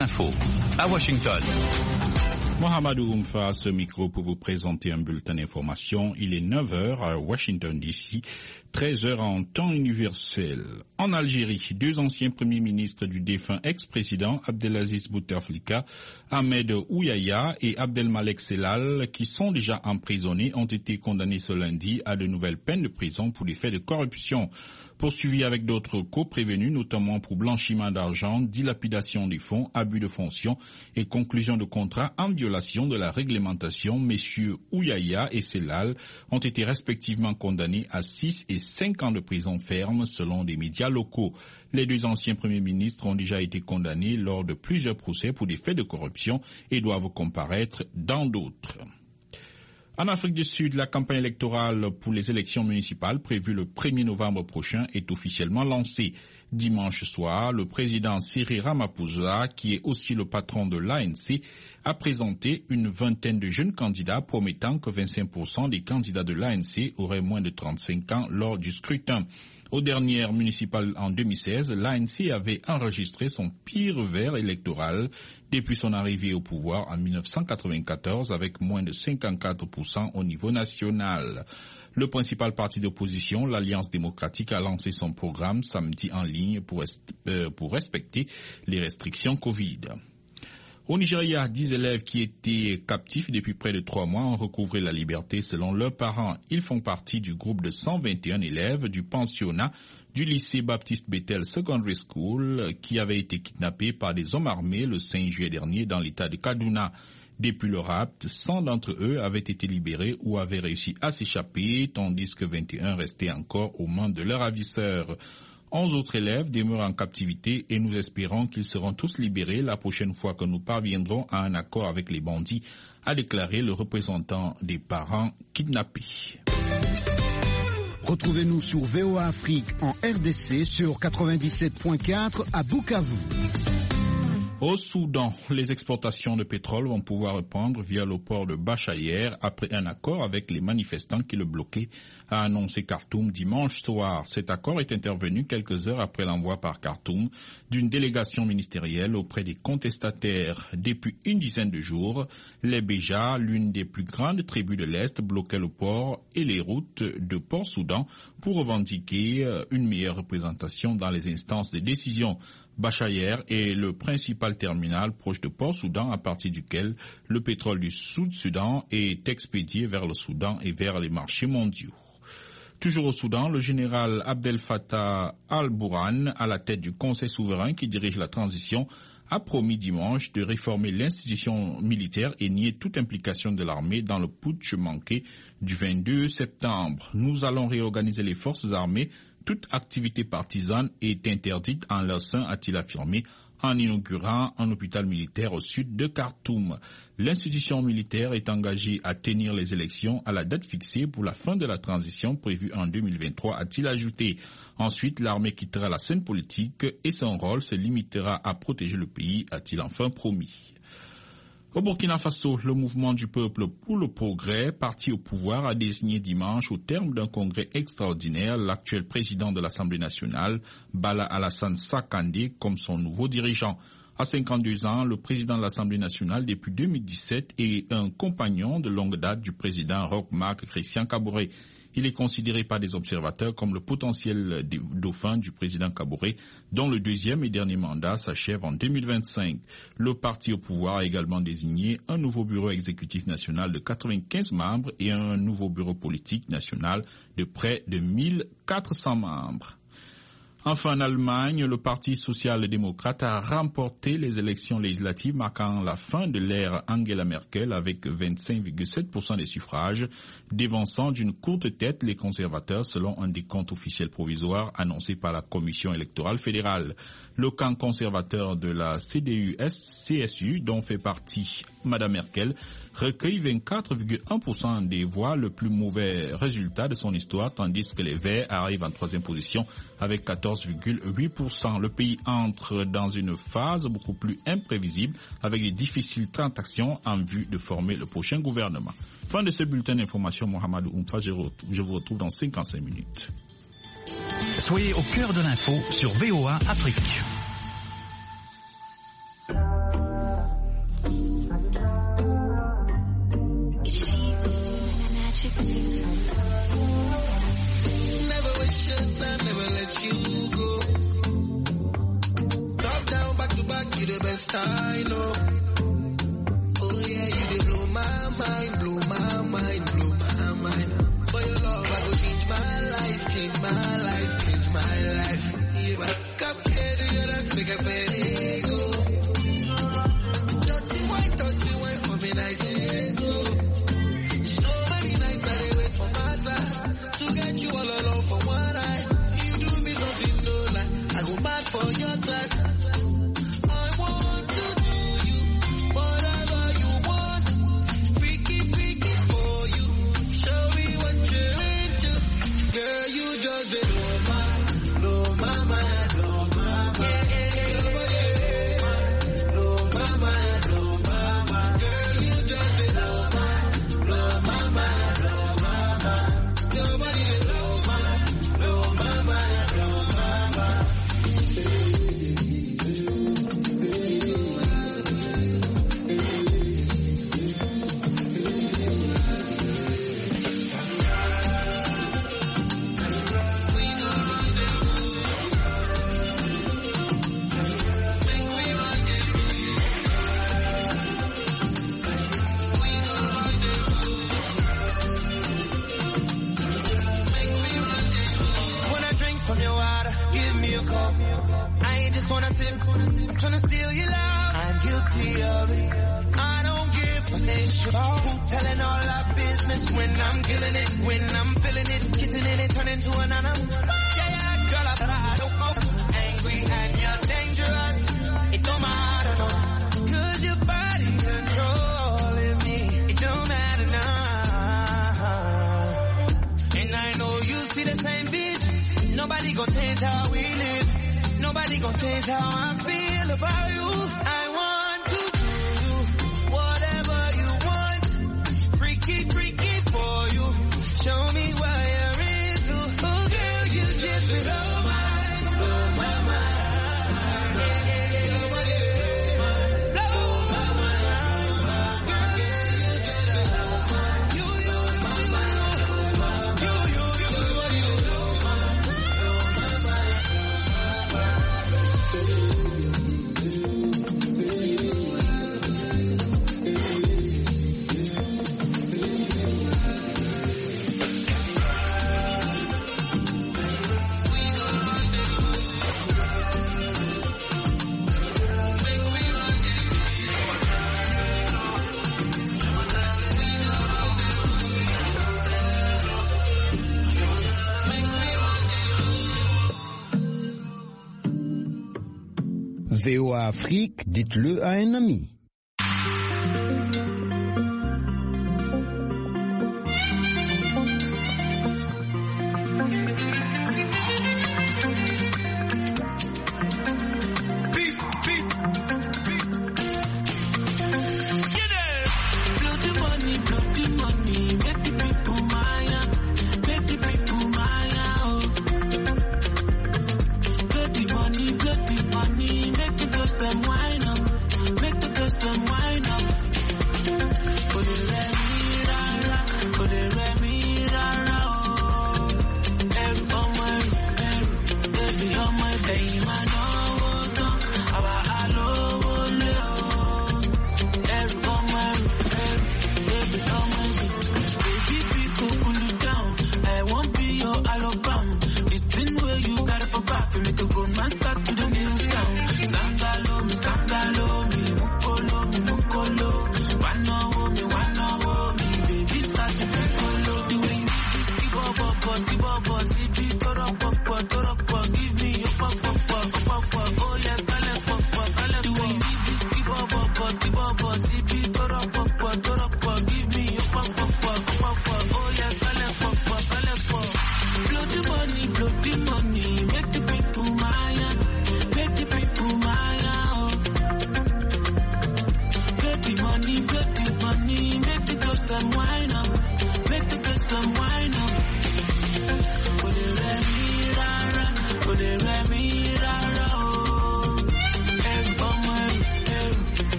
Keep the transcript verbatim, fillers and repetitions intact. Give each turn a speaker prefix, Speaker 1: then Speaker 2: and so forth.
Speaker 1: Info à Washington.
Speaker 2: Mohamedou Oumfa à ce micro pour vous présenter un bulletin d'information. Il est neuf heures à Washington D C, treize heures en temps universel. En Algérie, deux anciens premiers ministres du défunt ex-président Abdelaziz Bouteflika, Ahmed Ouyaya et Abdelmalek Sellal, qui sont déjà emprisonnés, ont été condamnés ce lundi à de nouvelles peines de prison pour des faits de corruption. Poursuivis avec d'autres co-prévenus, notamment pour blanchiment d'argent, dilapidation des fonds, abus de fonction et conclusion de contrats en violation de la réglementation, messieurs Ouyaya et Sellal ont été respectivement condamnés à six et cinq ans de prison ferme selon des médias locaux. Les deux anciens premiers ministres ont déjà été condamnés lors de plusieurs procès pour des faits de corruption et doivent comparaître dans d'autres. En Afrique du Sud, la campagne électorale pour les élections municipales prévue le premier novembre prochain est officiellement lancée. Dimanche soir, le président Cyril Ramaphosa, qui est aussi le patron de l'A N C, a présenté une vingtaine de jeunes candidats promettant que vingt-cinq pour cent des candidats de l'A N C auraient moins de trente-cinq ans lors du scrutin. Aux dernières municipales en deux mille seize, l'A N C avait enregistré son pire revers électoral depuis son arrivée au pouvoir en mille neuf cent quatre-vingt-quatorze avec moins de cinquante-quatre pour cent au niveau national. Le principal parti d'opposition, l'Alliance démocratique, a lancé son programme samedi en ligne pour, euh, pour respecter les restrictions Covid. Au Nigeria, dix élèves qui étaient captifs depuis près de trois mois ont recouvré la liberté selon leurs parents. Ils font partie du groupe de cent vingt et un élèves du pensionnat du lycée Baptiste Bethel Secondary School qui avaient été kidnappés par des hommes armés le cinq juillet dernier dans l'état de Kaduna. Depuis le rapt, cent d'entre eux avaient été libérés ou avaient réussi à s'échapper, tandis que vingt et un restaient encore aux mains de leurs ravisseurs. Onze autres élèves demeurent en captivité et nous espérons qu'ils seront tous libérés la prochaine fois que nous parviendrons à un accord avec les bandits, a déclaré le représentant des parents kidnappés.
Speaker 3: Retrouvez-nous sur V O A Afrique en R D C sur quatre-vingt-dix-sept point quatre à Bukavu.
Speaker 2: Au Soudan, les exportations de pétrole vont pouvoir reprendre via le port de Bachayer après un accord avec les manifestants qui le bloquaient, a annoncé Khartoum dimanche soir. Cet accord est intervenu quelques heures après l'envoi par Khartoum d'une délégation ministérielle auprès des contestataires. Depuis une dizaine de jours, les Béja, l'une des plus grandes tribus de l'Est, bloquaient le port et les routes de Port-Soudan pour revendiquer une meilleure représentation dans les instances de décision. Bachayer est le principal terminal proche de Port-Soudan à partir duquel le pétrole du Sud-Soudan est expédié vers le Soudan et vers les marchés mondiaux. Toujours au Soudan, le général Abdel Fattah al-Burhan, à la tête du Conseil souverain qui dirige la transition, a promis dimanche de réformer l'institution militaire et nier toute implication de l'armée dans le putsch manqué du vingt-deux septembre. Nous allons réorganiser les forces armées. Toute activité partisane est interdite en leur sein, a-t-il affirmé, en inaugurant un hôpital militaire au sud de Khartoum. L'institution militaire est engagée à tenir les élections à la date fixée pour la fin de la transition prévue en deux mille vingt-trois, a-t-il ajouté. Ensuite, l'armée quittera la scène politique et son rôle se limitera à protéger le pays, a-t-il enfin promis. Au Burkina Faso, le mouvement du peuple pour le progrès, parti au pouvoir, a désigné dimanche au terme d'un congrès extraordinaire l'actuel président de l'Assemblée nationale, Bala Alassane Sakandé, comme son nouveau dirigeant. À cinquante-deux ans, le président de l'Assemblée nationale depuis deux mille dix-sept est un compagnon de longue date du président Roch-Marc Christian Kaboré. Il est considéré par des observateurs comme le potentiel dauphin du président Kaboré, dont le deuxième et dernier mandat s'achève en deux mille vingt-cinq. Le parti au pouvoir a également désigné un nouveau bureau exécutif national de quatre-vingt-quinze membres et un nouveau bureau politique national de près de mille quatre cents membres. Enfin, en Allemagne, le Parti social-démocrate a remporté les élections législatives marquant la fin de l'ère Angela Merkel avec vingt-cinq virgule sept pour cent des suffrages, dévançant d'une courte tête les conservateurs selon un décompte officiel provisoire annoncé par la Commission électorale fédérale. Le camp conservateur de la C D U C S U, dont fait partie Mme Merkel, recueille vingt-quatre virgule un pour cent des voix, le plus mauvais résultat de son histoire, tandis que les Verts arrivent en troisième position avec quatorze virgule huit pour cent. Le pays entre dans une phase beaucoup plus imprévisible avec des difficiles transactions en vue de former le prochain gouvernement. Fin de ce bulletin d'information, Mohamedou Oumfa, je vous retrouve dans cinquante-cinq minutes.
Speaker 1: Soyez au cœur de l'info sur V O A Afrique. Never waste your time, never let you go. Top down, back to back, you the best I know. Oh yeah, you dey blow my mind, blow my mind, blow my mind. For your love, I go change my life, change my life, change my life. Yeah, come here to your ass, make a better go. Dirty wine, dirty wine for me, nice and go. So many nights I dey wait for my time to get you all alone for one night. You do me something no lie, I go mad for your touch. I want to do you whatever you want, freaky, freaky for you. Show me what you're into, girl. You just dey blow my, blow my mind, blow my mind. Your body, blow my mind, blow my mind. Girl, you just dey blow my, blow my mind, blow my mind. Your body dey blow my, blow my mind, blow my mind.
Speaker 4: When I drink from your water, give me a cup. I ain't just wanna sip, I'm tryna steal your love. I'm guilty of it. I don't give a shit. Who telling all our business when I'm killing it, when I'm feeling it, kissing it and turning to an animal. Yeah, yeah, girl, I thought I don't know. Angry and you're dangerous. It don't matter, no. Cause your body controlling me. It don't matter now. And I know you see the same vision. Nobody gon' change how we live. Nobody gon' change how I feel about you. I want to do you whatever you want. Freaky, freaky for you. Show me what you're into. Oh girl, you just blow my, blow my mind. Your body, blow my mind. Girl, you just blow my, you, you, you, you, you, you, you, you, blow my, blow my mind.
Speaker 3: V O A Afrique, dites-le à un ami.
Speaker 4: Blow the money, blow the money, make the people mine, make the people mine, oh. Blow the money, blow the money, make the girls them wine up, make the girls them wine up. Put it let me rara, put it let me rara, oh. Every on my, every on my day, man, oh, oh, our hello, oh, every on my, every on my, baby, people cool you down. I won't be your alobam. The thing where you got it for back, you make a grown man start to the new town. Sangalo, me sangalo, me mukolo, me mukolo. Wano me, wano me, baby start to make follow. The way you need this, keep up, up, up, keep up, up, see beat, toro, pop, pop, toro, pop, give me your pop, pop, pop, pop, pop, oh yeah, kale, pop, pop, kale. The way you need this, keep up, up, up, keep up, up, see beat, toro, pop, pop, toro, pop, give me your pop, pop, pop, pop, pop, oh yeah, kale, pop, pop, kale, pop. Blow the money, blow the money, make the people mine, make the people mine, oh. Blow the money, blow the money, make the girls them wine up,